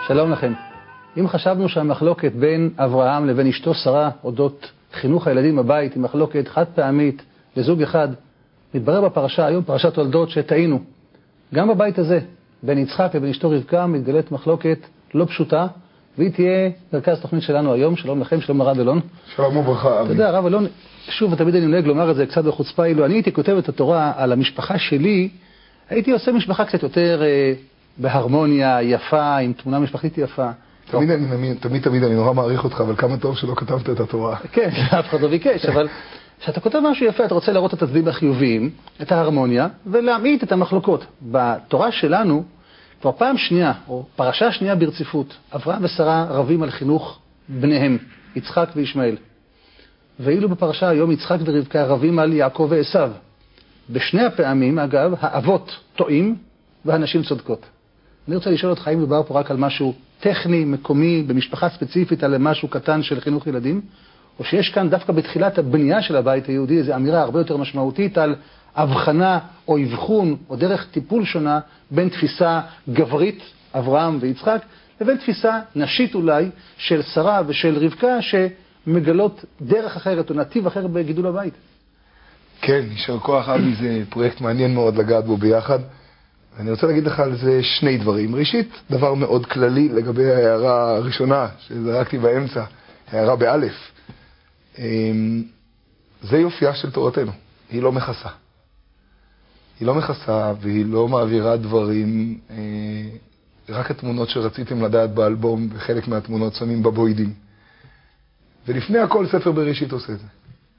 שלום לכם. אם חשבנו שהמחלוקת בין אברהם לבין אשתו שרה אודות חינוך הילדים בבית היא מחלוקת חד פעמית לזוג אחד, מתברר בפרשה היום, פרשת תולדות, שטעינו. גם בבית הזה, בין יצחק לבין אשתו רבקה, מתגלית מחלוקת לא פשוטה, והיא תהיה מרכז תוכנית שלנו היום. שלום לכם, שלום הרב אלון. שלום וברכה, אבי. אתה יודע, הרב אלון, שוב, תמיד אני נוהג לומר את זה קצת בחוצפה, אילו אני הייתי כותב את התורה על המשפחה שלי, הייתי עושה משפחה קצת יותר בהרמוניה, יפה, עם תמונה משפחתית יפה. תמיד אני נורא מעריך אותך, אבל כמה טוב שלא כתבת את התורה. כן, אף אחד לא ביקש, אבל כשאתה כותב משהו יפה, אתה רוצה להראות את הצדדים החיוביים, את ההרמוניה, ולהעמיד את המחלוקות. בתורה שלנו, כבר פעם שנייה, או פרשה שנייה ברציפות, אברהם ושרה רבים על חינוך בניהם, יצחק וישמעאל. ואילו בפרשה היום יצחק ורבקה רבים על יעקב ועשיו. בשני הפעמים, אגב, האבות טועים והנשים צודקות. אני רוצה לשאול אותך, האם מדובר פה רק על משהו טכני, מקומי, במשפחה ספציפית, על משהו קטן של חינוך ילדים, או שיש כאן דווקא בתחילת הבנייה של הבית היהודי איזו אמירה הרבה יותר משמעותית על הבחנה או אבחון או דרך טיפול שונה בין תפיסה גברית, אברהם ויצחק, לבין תפיסה נשית אולי של שרה ושל רבקה שמגלות דרך אחרת או נתיב אחר בגידול הבית. כן, יישר כוח אבי, זה פרויקט מעניין מאוד לגעת בו ביחד. אני רוצה להגיד לך על זה שני דברים. ראשית, דבר מאוד כללי לגבי ההערה הראשונה שזרקתי באמצע, הערה באלף. זה יופייה של תורתנו, היא לא מכסה. היא לא מכסה והיא לא מעבירה דברים, רק התמונות שרציתם לדעת באלבום וחלק מהתמונות שמים בבוידים. ולפני הכל ספר בראשית עושה את זה.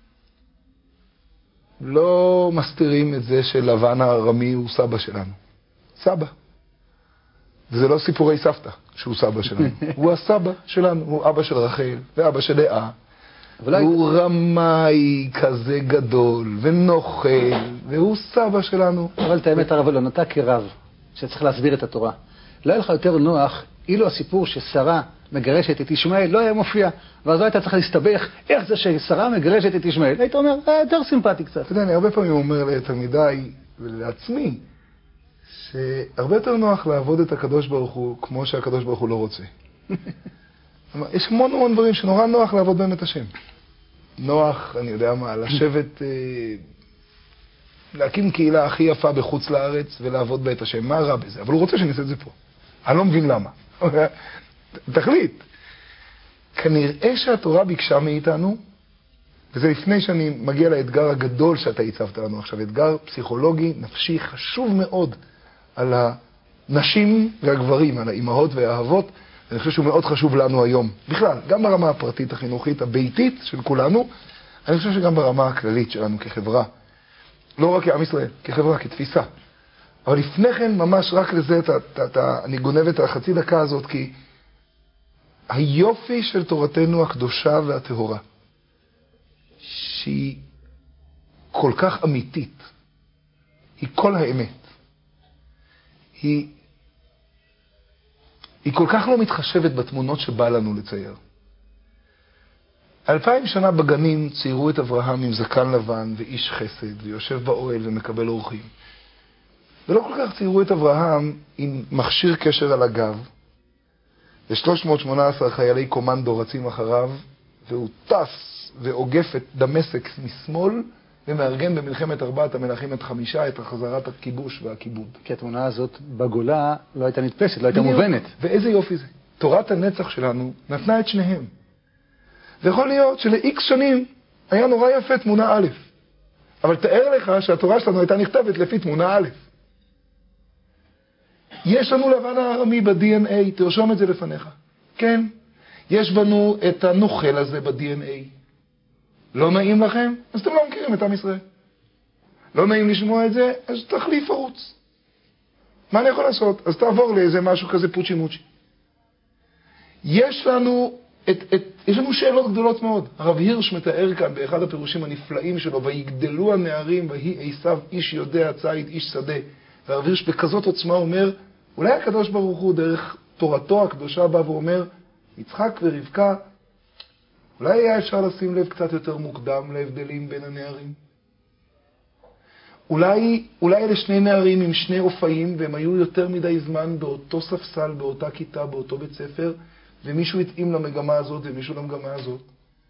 לא מסתירים את זה שלבן הארמי הוא סבא שלנו. סבא. וזה לא סיפורי סבתא שהוא סבא שלנו. הוא הסבא שלנו, הוא אבא של רחל ואבא של לאה. הוא רמאי כזה גדול ונוכל, והוא סבא שלנו. אבל את האמת הרב אלון, אתה כרב שצריך להסביר את התורה. לא היה לך יותר נוח אילו הסיפור ששרה מגרשת את ישמעאל לא היה מופיע, ואז לא היית צריך להסתבך איך זה ששרה מגרשת את ישמעאל. היית אומר, יותר סימפטי קצת. אתה יודע, אני הרבה פעמים אומר לתלמידיי ולעצמי, שהרבה יותר נוח לעבוד את הקדוש ברוך הוא כמו שהקדוש ברוך הוא לא רוצה. יש המון דברים שנורא נוח לעבוד בהם את השם. נוח, אני יודע מה, לשבת, להקים קהילה הכי יפה בחוץ לארץ ולעבוד בה את השם. מה רע בזה? אבל הוא רוצה שנעשה את זה פה. אני לא מבין למה. תחליט. כנראה שהתורה ביקשה מאיתנו, וזה לפני שאני מגיע לאתגר הגדול שאתה הצבת לנו עכשיו, אתגר פסיכולוגי, נפשי, חשוב מאוד על הנשים והגברים, על האימהות והאהבות, אני חושב שהוא מאוד חשוב לנו היום. בכלל, גם ברמה הפרטית, החינוכית, הביתית של כולנו, אני חושב שגם ברמה הכללית שלנו כחברה. לא רק כעם ישראל, כחברה, כתפיסה. אבל לפני כן, ממש רק לזה, אני גונב את החצי דקה הזאת, כי היופי של תורתנו הקדושה והטהורה, שהיא כל כך אמיתית, היא כל האמת. היא כל כך לא מתחשבת בתמונות שבא לנו לצייר. 2000 שנה בגנים ציירו את אברהם עם זקן לבן ואיש חסד, ויושב באוהל ומקבל אורחים. ולא כל כך ציירו את אברהם עם מכשיר קשר על הגב, ו318 חיילי קומנדו רצים אחריו, והוא טס ועוגף את דמשק משמאל, ומארגן במלחמת 4 המלכים את 5 את החזרת הכיבוש והכיבוד. כי התמונה הזאת בגולה לא הייתה נתפסת, לא הייתה מובנת. ואיזה יופי זה. תורת הנצח שלנו נתנה את שניהם. ויכול להיות שלאיקס שנים היה נורא יפה תמונה א', אבל תאר לך שהתורה שלנו הייתה נכתבת לפי תמונה א'. יש לנו לבן הארמי ב-DNA, תרשום את זה לפניך. כן, יש בנו את הנוכל הזה ב-DNA. לא נעים לכם? אז אתם לא מכירים את עם ישראל. לא נעים לשמוע את זה? אז תחליף ערוץ. מה אני יכול לעשות? אז תעבור לאיזה משהו כזה פוצ'י מוצ'י. יש לנו שאלות גדולות מאוד. הרב הירש מתאר כאן באחד הפירושים הנפלאים שלו, ויגדלו הנערים, ויהי עשיו איש יודע ציד איש שדה. והרב הירש בכזאת עוצמה אומר, אולי הקדוש ברוך הוא דרך תורתו הקדושה בא ואומר, יצחק ורבקה, אולי היה אפשר לשים לב קצת יותר מוקדם להבדלים בין הנערים? אולי אלה שני נערים עם שני אופאים, והם היו יותר מדי זמן באותו ספסל, באותה כיתה, באותו בית ספר, ומישהו התאים למגמה הזאת ומישהו למגמה הזאת.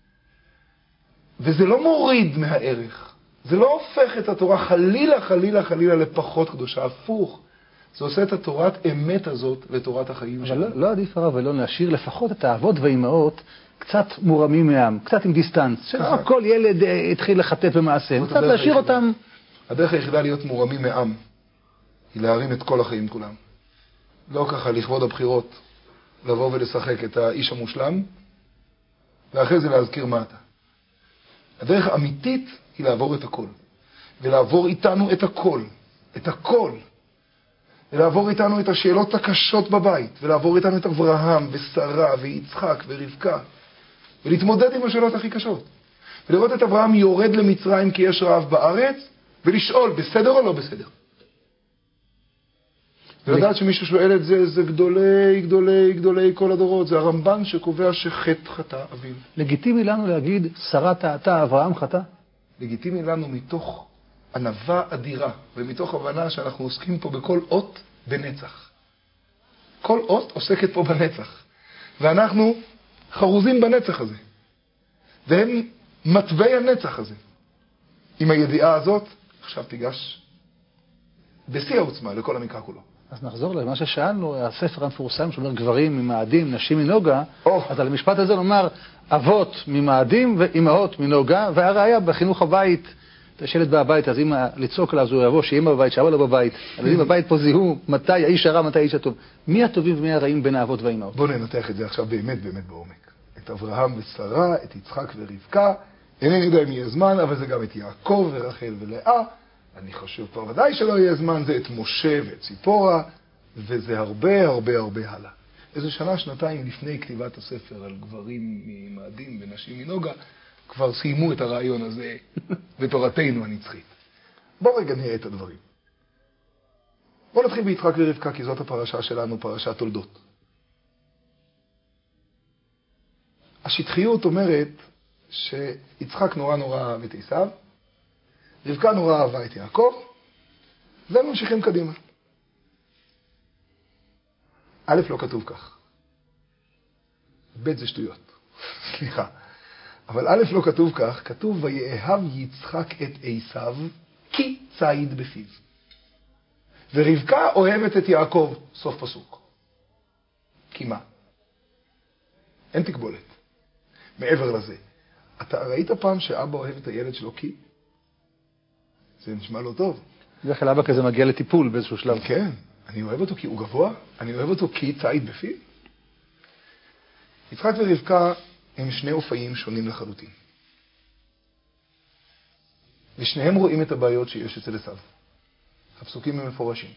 וזה לא מוריד מהערך. זה לא הופך את התורה חלילה, חלילה, חלילה לפחות קדושה. הפוך. זה עושה את התורת אמת הזאת לתורת החיים שלנו. אבל לא עדיף הרב ולא להשאיר לפחות את האבות והאימהות קצת מורמים מעם, קצת עם דיסטנס. שלא כל ילד התחיל לחטט במעשה. קצת להשאיר אותם. הדרך היחידה להיות מורמים מעם היא להרים את כל החיים כולם. לא ככה לכבוד הבחירות, לבוא ולשחק את האיש המושלם, ואחרי זה להזכיר מה אתה. הדרך האמיתית היא לעבור את הכל. ולעבור איתנו את הכל. את הכל. ולעבור איתנו את השאלות הקשות בבית. ולעבור איתנו את אברהם ושרה ויצחק ורבקה. ולהתמודד עם השאלות הכי קשות. ולראות את אברהם יורד למצרים כי יש רעב בארץ, ולשאול, בסדר או לא בסדר? ולדעת שמישהו שואל את זה, זה גדולי, גדולי, גדולי כל הדורות. זה הרמב"ן שקובע שחטא חטא אביו. לגיטימי לנו להגיד, שרה טעתה, אברהם חטא? לגיטימי לנו מתוך ענווה אדירה, ומתוך הבנה שאנחנו עוסקים פה בכל אות בנצח. כל אות עוסקת פה בנצח. ואנחנו חרוזים בנצח הזה. והם מטבע הנצח הזה. עם הידיעה הזאת, עכשיו תיגש בשיא העוצמה לכל המקרא כולו. אז נחזור למה ששאלנו, הספר המפורסם שאומר גברים ממאדים, נשים מנוגה, אז על המשפט הזה נאמר אבות ממאדים ואימהות מנוגה, והראיה בחינוך הבית, השלט בבית, אז אמא לצעוק עליו, הוא יבוא שאמא בבית, שאבא לא בבית, הילדים בבית פה זיהו מתי האיש הרע, מתי האיש הטוב. מי הטובים ומי הרעים בין האבות והאימהות? בואו ננתח את זה עכשיו באמת באמת בעומק. את אברהם ושרה, את יצחק ורבקה, אינני יודע אם יהיה זמן, אבל זה גם את יעקב ורחל ולאה, אני חושב כבר ודאי שלא יהיה זמן, זה את משה ואת ציפורה, וזה הרבה הרבה הרבה הלאה. איזו שנה, שנתיים לפני כתיבת הספר על גברים ממאדים ונשים מנוגה, כבר סיימו את הרעיון הזה בתורתנו הנצחית. בואו רגע נראה את הדברים. בואו נתחיל ביצחק ורבקה, כי זאת הפרשה שלנו, פרשת תולדות. השטחיות אומרת שיצחק נורא נורא אהב את עשיו, רבקה נורא אהבה את יעקב, וממשיכים קדימה. א', לא כתוב כך. ב', זה שטויות. סליחה. אבל א', לא כתוב כך, כתוב ויאהב יצחק את עשיו כי ציד בפיו. ורבקה אוהבת את יעקב, סוף פסוק. כי מה? אין תקבולת. מעבר לזה. אתה ראית פעם שאבא אוהב את הילד שלו כי? זה נשמע לא טוב. בדרך כלל אבא כזה מגיע לטיפול באיזשהו שלב. כן, אני אוהב אותו כי הוא גבוה, אני אוהב אותו כי ציד בפיו. יצחק ורבקה הם שני אופיים שונים לחלוטין. ושניהם רואים את הבעיות שיש אצל עשיו. הפסוקים הם מפורשים.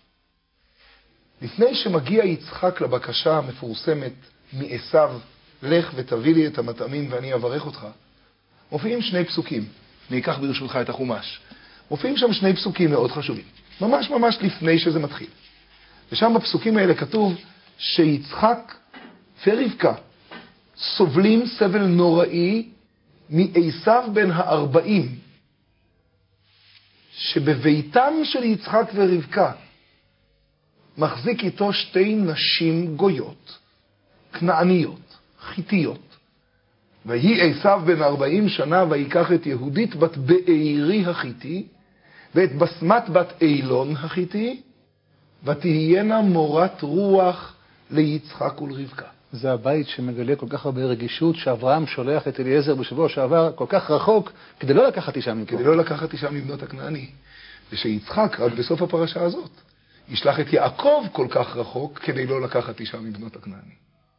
לפני שמגיע יצחק לבקשה המפורסמת מעשיו, לך ותביא לי את המטעמים ואני אברך אותך, מופיעים שני פסוקים. אני אקח ברשותך את החומש. מופיעים שם שני פסוקים מאוד חשובים. ממש ממש לפני שזה מתחיל. ושם בפסוקים האלה כתוב שיצחק ורבקה סובלים סבל נוראי מעשיו בן 40, שבביתם של יצחק ורבקה מחזיק איתו שתי נשים גויות, כנעניות, חיתיות. ויהי עשיו בן 40 שנה ויקח את יהודית בת בארי החיתי, ואת בסמת בת אילון החיתי, ותהיינה מורת רוח ליצחק ולרבקה. זה הבית שמגלה כל כך הרבה רגישות, שאברהם שולח את אליעזר בשבוע שעבר כל כך רחוק, כדי לא לקחת אישה מפה. כדי לא לקחת אישה מבנות הכנעני. ושיצחק, רק בסוף הפרשה הזאת, ישלח את יעקב כל כך רחוק, כדי לא לקחת אישה מבנות הכנעני.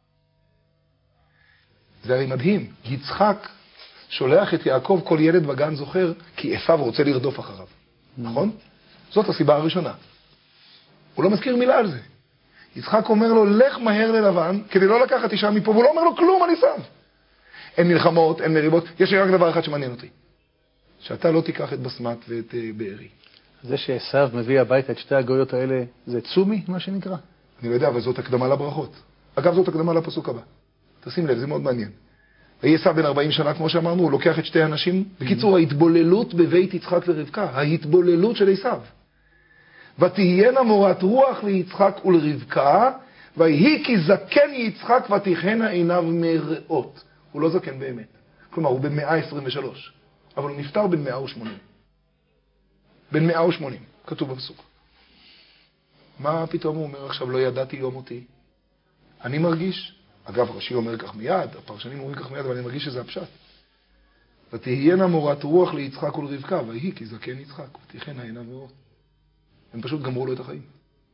זה הרי מדהים. יצחק שולח את יעקב, כל ילד בגן זוכר, כי עשיו רוצה לרדוף אחריו. נכון? זאת הסיבה הראשונה. הוא לא מזכיר מילה על זה. יצחק אומר לו, לך מהר ללבן, כדי לא לקחת אישה מפה, והוא לא אומר לו כלום, אני שם. אין מלחמות, אין מריבות, יש לי רק דבר אחד שמעניין אותי. שאתה לא תיקח את בסמת ואת בארי. זה שעשיו מביא הביתה את שתי הגויות האלה, זה צומי, מה שנקרא? אני לא יודע, אבל זאת הקדמה לברכות. אגב, זאת הקדמה לפסוק הבא. תשים לב, זה מאוד מעניין. עשיו בן 40 שנה, כמו שאמרנו, הוא לוקח את שתי אנשים. בקיצור, ההתבוללות בבית יצחק ורבקה, ההתבוללות של עשיו. ותהיינה מורת רוח ליצחק ולרבקה, ויהי כי זקן יצחק ותכהנה עיניו מראות. הוא לא זקן באמת. כלומר, הוא בן 123, אבל הוא נפטר בן 180. בן 180, כתוב בפסוק. מה פתאום הוא אומר עכשיו, לא ידעתי יום אותי? אני מרגיש, אגב, רש"י אומר כך מיד, הפרשנים אומרים כך מיד, אבל אני מרגיש שזה הפשט. ותהיינה מורת רוח ליצחק ולרבקה, ויהי כי זקן יצחק ותכהנה עיניו מראות. הם פשוט גמרו לו את החיים.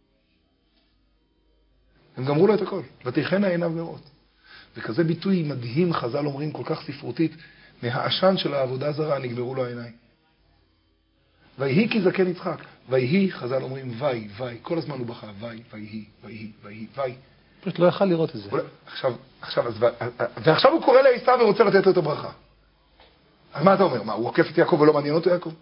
הם גמרו לו את הכל. ותכהנה עיניו מראות. וכזה ביטוי מדהים, חז"ל אומרים כל כך ספרותית, מהעשן של העבודה הזרה נגמרו לו העיניים. ויהי כי זקן יצחק. ויהי, חז"ל אומרים, וי, כל הזמן הוא בכה, וי. פשוט לא יכל לראות את זה. ועכשיו הוא קורא לעשיו ורוצה לתת לו את הברכה. אז מה אתה אומר? מה, הוא עוקף את יעקב ולא מעניין אותו יעקב?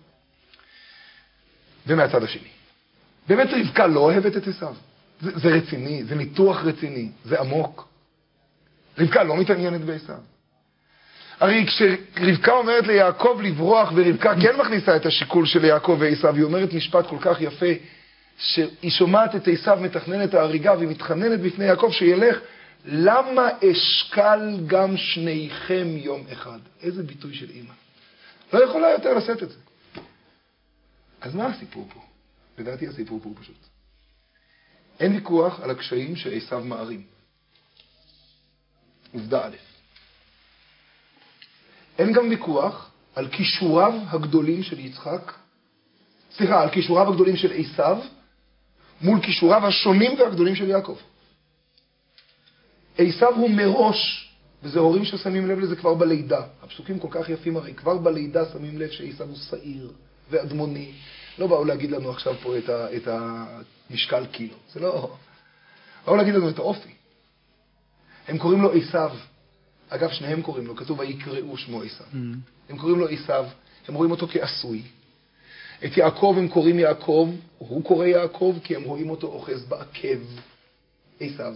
ומהצד השני. באמת רבקה לא אוהבת את עשיו. זה רציני, זה ניתוח רציני, זה עמוק. רבקה לא מתעניינת בעשיו. הרי כשרבקה אומרת ליעקב לברוח, ורבקה כן מכניסה את השיקול של יעקב ועשיו, היא אומרת משפט כל כך יפה, שהיא שומעת את עשיו מתכנן את ההריגה, והיא מתחננת בפני יעקב שילך, למה אשקל גם שניכם יום אחד? איזה ביטוי של אמא. לא יכולה יותר לשאת את זה. אז מה הסיפור פה? לדעתי הסיפור פה הוא פשוט. אין ויכוח על הקשיים שעשיו מערים. עובדה א'. אין גם ויכוח על כישוריו הגדולים של יצחק, על כישוריו הגדולים של עשיו, מול כישוריו השונים והגדולים של יעקב. עשיו הוא מראש, וזה הורים ששמים לב לזה כבר בלידה. הפסוקים כל כך יפים הרי, כבר בלידה שמים לב שעשיו הוא שעיר ואדמוני. לא באו להגיד לנו עכשיו פה את המשקל קילו. זה לא... באו להגיד לנו את האופי. הם קוראים לו עשיו. אגב, שניהם קוראים לו, כתוב ויקראו שמו עשיו. הם קוראים לו עשיו, הם רואים אותו כעשוי. את יעקב הם קוראים יעקב, הוא קורא יעקב כי הם רואים אותו אוחז בעקב. עשיו.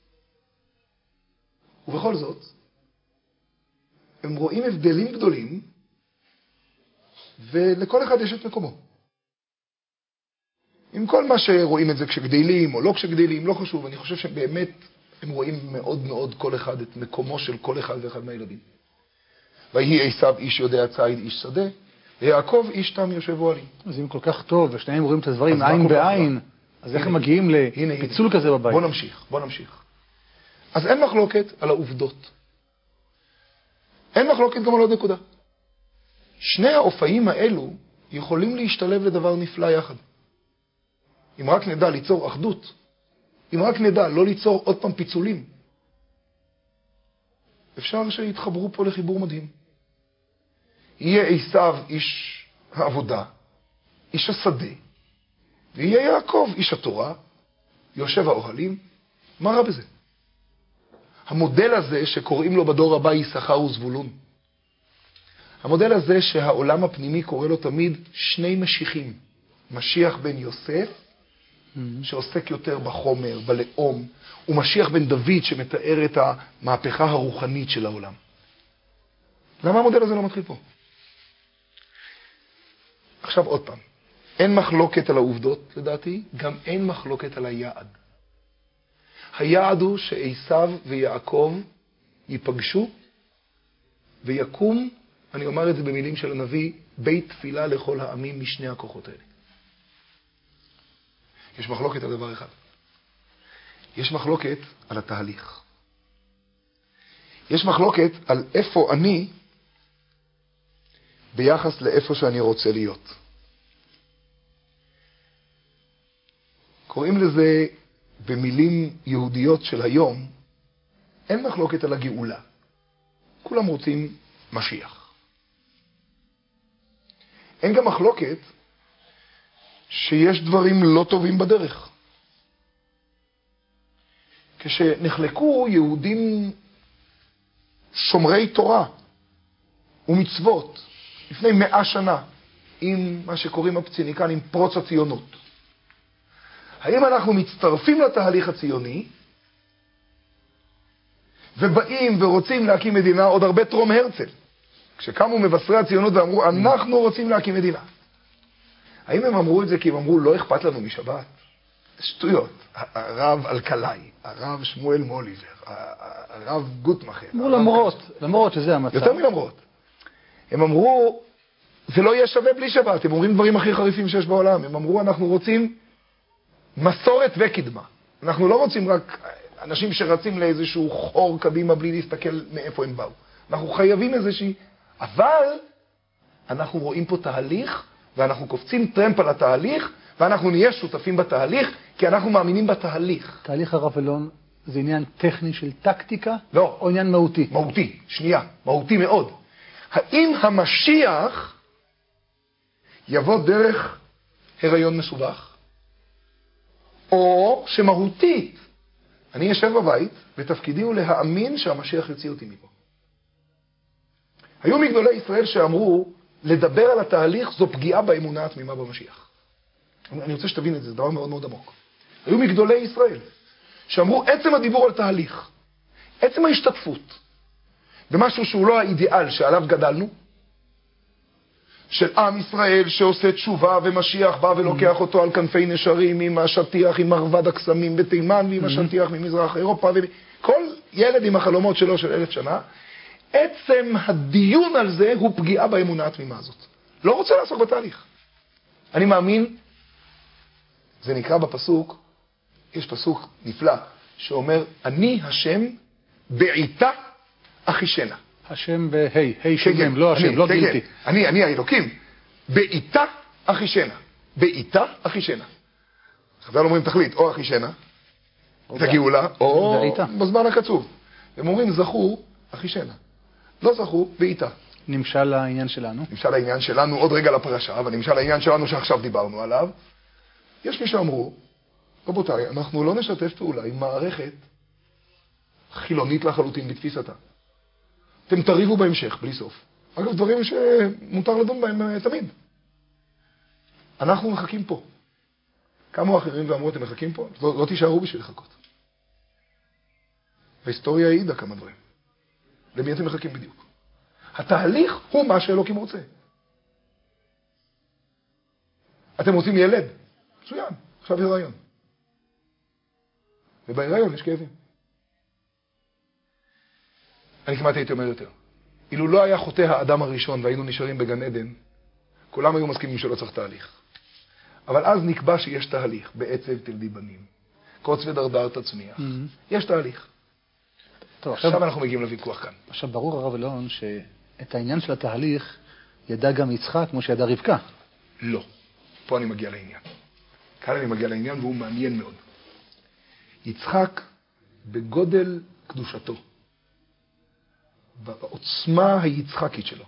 ובכל זאת, הם רואים הבדלים גדולים, ולכל אחד יש את מקומו. עם כל מה שרואים את זה כשגדלים או לא כשגדלים, לא חשוב, אני חושב שבאמת הם רואים מאוד מאוד כל אחד את מקומו של כל אחד ואחד מהילדים. ויהי עשיו איש יודע ציד איש שדה, ויעקב איש תם יושב אוהלים. אז אם כל כך טוב, ושניהם רואים את הדברים עין בעין, אז איך הם מגיעים לפיצול כזה בבית? בוא נמשיך. אז אין מחלוקת על העובדות. אין מחלוקת גם על עוד נקודה. שני האופאים האלו יכולים להשתלב לדבר נפלא יחד. אם רק נדע ליצור אחדות, אם רק נדע לא ליצור עוד פעם פיצולים, אפשר שיתחברו פה לחיבור מדהים. יהיה עשיו איש העבודה, איש השדה, ויהיה יעקב איש התורה, יושב האוהלים. מה רע בזה? המודל הזה שקוראים לו בדור הבא יששכר וזבולון, המודל הזה שהעולם הפנימי קורא לו תמיד שני משיחים, משיח בן יוסף, שעוסק יותר בחומר, בלאום, ומשיח בן דוד שמתאר את המהפכה הרוחנית של העולם. למה המודל הזה לא מתחיל פה? עכשיו עוד פעם, אין מחלוקת על העובדות לדעתי, גם אין מחלוקת על היעד. היעד הוא שעשיו ויעקב ייפגשו ויקום, אני אומר את זה במילים של הנביא, בית תפילה לכל העמים משני הכוחות האלה. יש מחלוקת על דבר אחד. יש מחלוקת על התהליך. יש מחלוקת על איפה אני ביחס לאיפה שאני רוצה להיות. קוראים לזה במילים יהודיות של היום, אין מחלוקת על הגאולה. כולם רוצים משיח. אין גם מחלוקת שיש דברים לא טובים בדרך. כשנחלקו יהודים שומרי תורה ומצוות לפני 100 שנה עם מה שקוראים הפציניקן, עם פרוץ הציונות, האם אנחנו מצטרפים לתהליך הציוני ובאים ורוצים להקים מדינה, עוד הרבה טרום הרצל. כשקמו מבשרי הציונות ואמרו, אנחנו רוצים להקים מדינה. האם הם אמרו את זה כי הם אמרו, לא אכפת לנו משבת? שטויות. הרב אלקלעי, הרב שמואל מוליבר, הרב גוטמכר. אמרו למרות שזה המצב. יותר מלמרות. הם אמרו, זה לא יהיה שווה בלי שבת. הם אומרים דברים הכי חריפים שיש בעולם. הם אמרו, אנחנו רוצים מסורת וקדמה. אנחנו לא רוצים רק אנשים שרצים לאיזשהו חור קדימה בלי להסתכל מאיפה הם באו. אנחנו חייבים איזושהי... אבל אנחנו רואים פה תהליך, ואנחנו קופצים טרמפ על התהליך, ואנחנו נהיה שותפים בתהליך, כי אנחנו מאמינים בתהליך. תהליך הרב אלון זה עניין טכני של טקטיקה? לא. או עניין מהותי? מהותי, שנייה, מהותי מאוד. האם המשיח יבוא דרך הריון מסובך? או שמהותית, אני יושב בבית, ותפקידי הוא להאמין שהמשיח יוציא אותי מפה. היו מגדולי ישראל שאמרו, לדבר על התהליך זו פגיעה באמונה התמימה במשיח. אני רוצה שתבין את זה, זה דבר מאוד מאוד עמוק. היו מגדולי ישראל שאמרו, עצם הדיבור על תהליך, עצם ההשתתפות, במשהו שהוא לא האידיאל שעליו גדלנו, של עם ישראל שעושה תשובה ומשיח בא ולוקח אותו על כנפי נשרים עם השטיח, עם מרבד הקסמים בתימן ועם השטיח ממזרח אירופה, כל ילד עם החלומות שלו של 1000 שנה, עצם הדיון על זה הוא פגיעה באמונה התמימה הזאת. לא רוצה לעסוק בתהליך. אני מאמין, זה נקרא בפסוק, יש פסוק נפלא, שאומר, אני השם בעיתה אחישנה. השם בהי שמם, לא השם, לא גילתי. אני האלוקים, בעיתה אחישנה. בעיתה אחישנה. חז"ל אומרים תכלית, או אחישנה, את הגאולה, או בזמן הקצוב. הם אומרים, זכו אחישנה. לא זכו, בעיתה. נמשל לעניין שלנו. נמשל לעניין שלנו, עוד רגע לפרשה, אבל נמשל לעניין שלנו שעכשיו דיברנו עליו. יש מי שאמרו, רבותיי, אנחנו לא נשתף פעולה עם מערכת חילונית לחלוטין בתפיסתה. אתם תריבו בהמשך, בלי סוף. אגב, דברים שמותר לדון בהם תמיד. אנחנו מחכים פה. כמה אחרים ואמרו, אתם מחכים פה? לא תישארו בשביל לחכות. ההיסטוריה העידה כמה דברים. למי אתם מחכים בדיוק? התהליך הוא מה שאלוקים רוצה. אתם רוצים ילד? מצוין, עכשיו הריון. ובהיריון יש כאבים. אני כמעט הייתי אומר יותר. אילו לא היה חוטא האדם הראשון והיינו נשארים בגן עדן, כולם היו מסכימים שלא צריך תהליך. אבל אז נקבע שיש תהליך, בעצב תלדי בנים, קוץ ודרדר תצמיח. יש תהליך. טוב, עכשיו אנחנו מגיעים לוויכוח כאן. עכשיו ברור הרב אלון שאת העניין של התהליך ידע גם יצחק כמו שידע רבקה. לא. פה אני מגיע לעניין. כאן אני מגיע לעניין והוא מעניין מאוד. יצחק בגודל קדושתו, בעוצמה היצחקית שלו,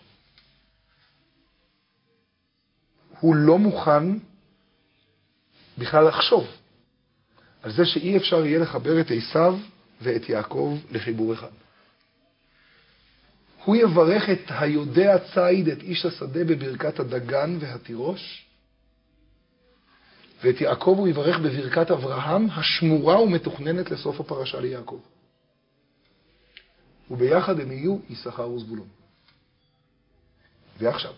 הוא לא מוכן בכלל לחשוב על זה שאי אפשר יהיה לחבר את עשיו ואת יעקב לחיבור אחד. הוא יברך את היודע ציד, את איש השדה בברכת הדגן והתירוש, ואת יעקב הוא יברך בברכת אברהם, השמורה ומתוכננת לסוף הפרשה ליעקב. וביחד הם יהיו יששכר וזבולון. ועכשיו,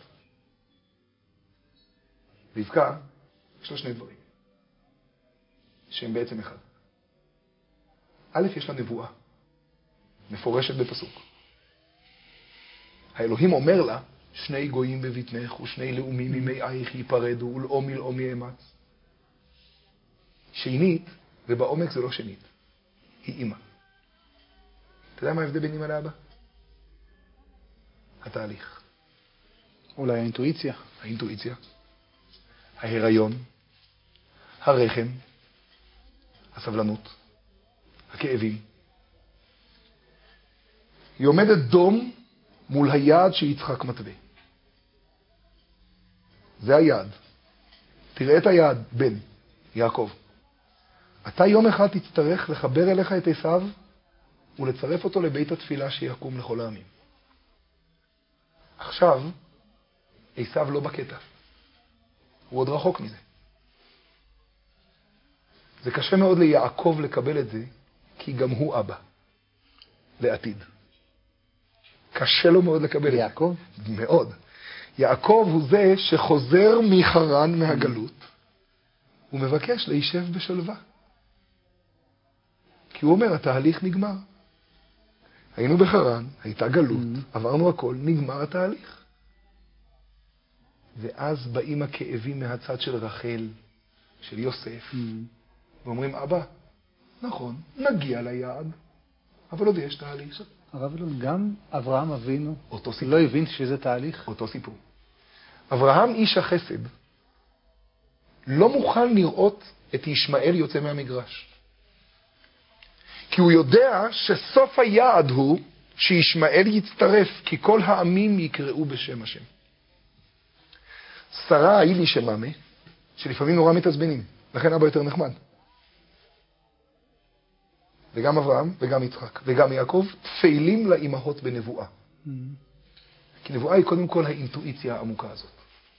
רבקה, יש לה שני דברים, שהם בעצם אחד. א', יש לה נבואה, מפורשת בפסוק. האלוהים אומר לה, שני גויים בבטנך ושני לאומים ממאייך ייפרדו ולאום מלאום יאמץ. שנית, ובעומק זה לא שנית, היא אמא. אתה יודע מה ההבדל בין אמא לאבא? התהליך. אולי האינטואיציה. האינטואיציה, ההיריון, הרחם, הסבלנות, הכאבים. היא עומדת דום מול היעד שיצחק מתווה. זה היעד. תראה את היעד, בן, יעקב. אתה יום אחד תצטרך לחבר אליך את עשיו ולצרף אותו לבית התפילה שיקום לכל העמים. עכשיו, עשיו לא בקטע. הוא עוד רחוק מזה. זה קשה מאוד ליעקב לקבל את זה, כי גם הוא אבא. לעתיד. קשה לו מאוד לקבל את זה. יעקב? מאוד. יעקב הוא זה שחוזר מחרן מהגלות, הוא מבקש להישב בשלווה. כי הוא אומר, התהליך נגמר. היינו בחרן, הייתה גלות, עברנו הכל, נגמר התהליך. ואז באים הכאבים מהצד של רחל, של יוסף, ואומרים, אבא, נכון, נגיע ליעד, אבל עוד יש תהליך. הרב אלון, גם אברהם אבינו אותו סיפור. לא הבין שזה תהליך? אותו סיפור. אברהם איש החסד לא מוכן לראות את ישמעאל יוצא מהמגרש. כי הוא יודע שסוף היעד הוא שישמעאל יצטרף, כי כל העמים יקראו בשם השם. שרה היא לי שממה, שלפעמים נורא מתעצבנים, לכן אבא יותר נחמד. וגם אברהם, וגם יצחק, וגם יעקב, תפעילים לאימהות בנבואה. כי נבואה היא קודם כל האינטואיציה העמוקה הזאת.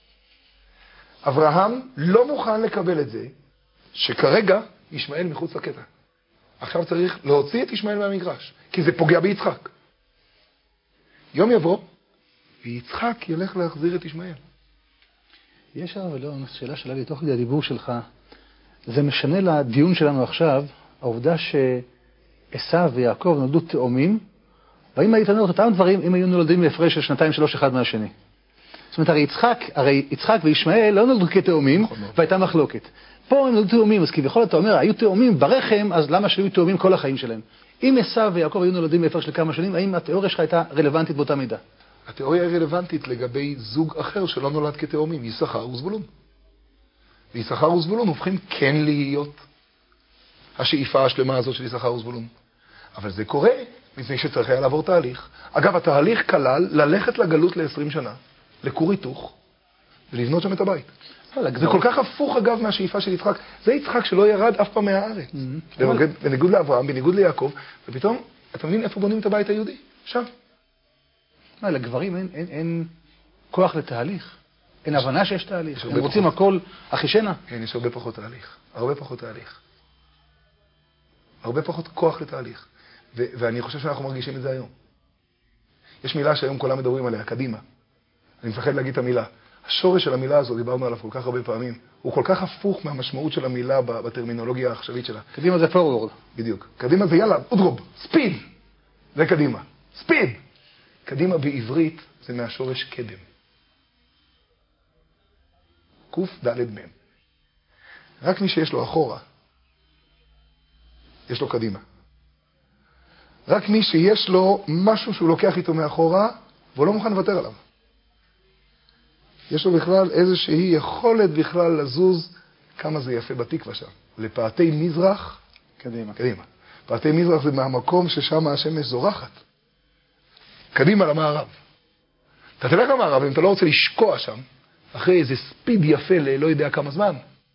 אברהם לא מוכן לקבל את זה, שכרגע ישמעאל מחוץ לקטע. עכשיו צריך להוציא את ישמעאל מהמגרש, כי זה פוגע ביצחק. יום יבוא, ויצחק ילך להחזיר את ישמעאל. יש הרב אלון, שאלה שלה לי תוך כדי הדיבור שלך, זה משנה לדיון שלנו עכשיו, העובדה שעשיו ויעקב נולדו תאומים, והאם היית אומר את אותם דברים אם היו נולדים בהפרש של 2-3 אחד מהשני. זאת אומרת, הרי יצחק וישמעאל לא נולדו כתאומים, והייתה מחלוקת. פה הם נולדו תאומים, אז כביכול אתה אומר, היו תאומים ברחם, אז למה שהיו תאומים כל החיים שלהם? אם עשיו ויעקב היו נולדים בהפרש של כמה שנים, האם התיאוריה שלך הייתה רלוונטית באותה מידה? התיאוריה היא רלוונטית לגבי זוג אחר שלא נולד כתאומים, יששכר וזבולון. ויששכר וזבולון הופכים כן להיות השאיפה השלמה הזאת של יששכר וזבולון. אבל זה קורה מפני שצריך היה לעבור תהליך. אגב, התהליך כלל ללכת לגלות ל-20 שנה, לכור היתוך, ולבנות שם את הבית. זה כל כך הפוך אגב מהשאיפה של יצחק. זה יצחק שלא ירד אף פעם מהארץ. בניגוד לאברהם, בניגוד ליעקב, ופתאום, אתה מבין איפה בונים את הבית היהודי? שם. לגברים אין כוח לתהליך. אין הבנה שיש תהליך. הם רוצים הכל אחישנה. כן, יש הרבה פחות תהליך. הרבה פחות תהליך. הרבה פחות כוח לתהליך. ואני חושב שאנחנו מרגישים את זה היום. יש מילה שהיום כולם מדברים עליה, קדימה. אני מפחד להגיד את המילה. השורש של המילה הזו, דיברנו עליו כל כך הרבה פעמים, הוא כל כך הפוך מהמשמעות של המילה בטרמינולוגיה העכשווית שלה. קדימה זה פורוורד. בדיוק. קדימה זה יאללה, אודרוב, ספיד. זה קדימה. ספיד. קדימה בעברית זה מהשורש קדם. קוף ד' מ'. רק מי שיש לו אחורה, יש לו קדימה. רק מי שיש לו משהו שהוא לוקח איתו מאחורה, והוא לא מוכן לוותר עליו. יש לו בכלל איזושהי יכולת בכלל לזוז, כמה זה יפה בתקווה שם. לפאתי מזרח, קדימה. קדימה. פאתי מזרח זה מהמקום ששם השמש זורחת. קדימה למערב. אתה תלך למערב, אם אתה לא רוצה לשקוע שם, אחרי איזה ספיד יפה ללא יודע כמה זמן.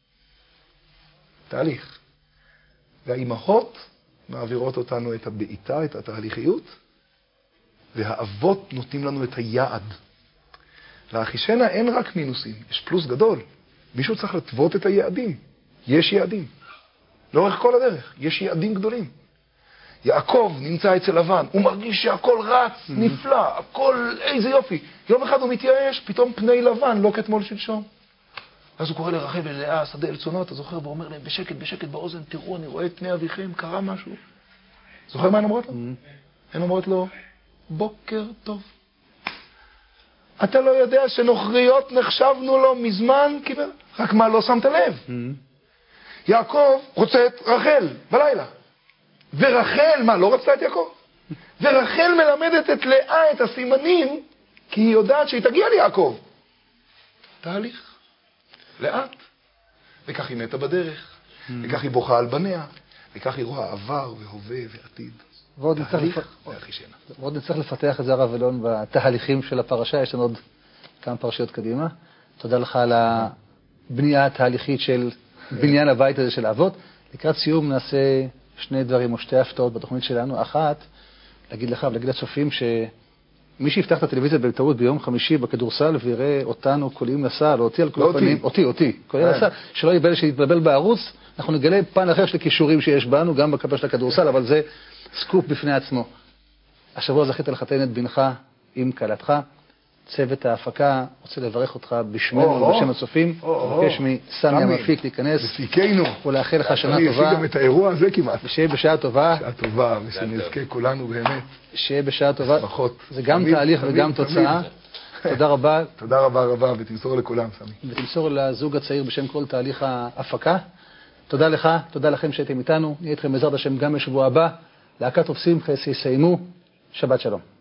תהליך. והאימהות מעבירות אותנו את הבעיטה, את התהליכיות, והאבות נותנים לנו את היעד. לאחישנה אין רק מינוסים, יש פלוס גדול. מישהו צריך לטוות את היעדים. יש יעדים. לאורך כל הדרך, יש יעדים גדולים. יעקב נמצא אצל לבן, הוא מרגיש שהכל רץ, נפלא, הכל, איזה יופי. יום אחד הוא מתייאש, פתאום פני לבן, לא כתמול שלשום. אז הוא קורא לרחל וללאה, שדה אל צונות, אתה זוכר, ואומר להם, בשקט, בשקט באוזן, תראו, אני רואה את פני אביכם, קרה משהו. זוכר מה הן אומרות לו? הן אומרות לו, בוקר טוב. אתה לא יודע שנוכריות נחשבנו לו מזמן, רק מה לא שמת לב. יעקב רוצה את רחל בלילה. ורחל, מה, לא רצתה את יעקב? ורחל מלמדת את לאה את הסימנים, כי היא יודעת שהיא תגיע ליעקב. תהליך. לאט. וכך היא מתה בדרך. וכך היא בוכה על בניה. וכך היא רואה עבר והווה ועתיד. ועוד נצטרך לפתח את זה הרב אלון בתהליכים של הפרשה. יש לנו עוד כמה פרשיות קדימה. תודה לך על הבנייה התהליכית של בניין הבית הזה של האבות. לקראת סיום נעשה שני דברים או שתי הפתעות בתוכנית שלנו. אחת, להגיד לך ולהגיד לצופים שמי שיפתח את הטלוויזיה בטעות ביום חמישי בכדורסל ויראה אותנו קולים לסל, או אותי על כל פנים, אותי, קולים לסל, שלא יתבלבל בערוץ, אנחנו נגלה פן אחר של הכישורים שיש בנו, גם בקפה של הכדורסל, אבל זה סקופ בפני עצמו. השבוע זכית לחתן את בנך עם קלתך. צוות ההפקה רוצה לברך אותך בשמנו ובשם הצופים. מבקש מסמי המפיק להיכנס ולאחל לך שנה טובה. אני אשיג גם את האירוע הזה כמעט. ושיהיה בשעה טובה. בשעה טובה, ושנזכה כולנו באמת. שיהיה בשעה טובה. זה גם תהליך וגם תוצאה. תודה רבה. תודה רבה, ותמסור לכולם, סמי. ותמסור לזוג הצעיר בשם כל תהליך ההפקה. תודה לך, תודה לכם שהייתם איתנו. נהיה איתכם בעזרת השם גם בשבוע הבא. להקת תופסים חסי יסיימו. שבת שלום.